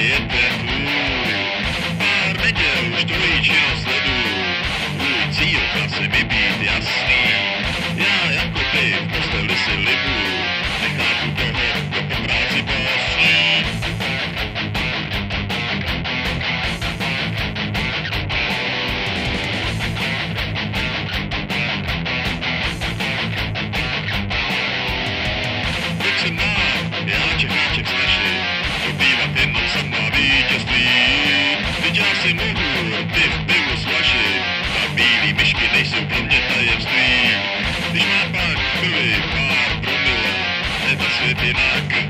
je ten tvůj. Pár neděl už tvojí činnost sleduju. Tvůj cíl asi mi být jasný. Já jako ty v posteli si libuju. Nechápu toho, kdo po práci pásí. Pojď se nám, já čekáček snažím. Dobývat jenom sama vítězství. Vždyť já si mohu ty v pivu svažit. A bílý myšky nejsou pro mě tajemství. Když má pak byli pár promile, je ta svět jinak.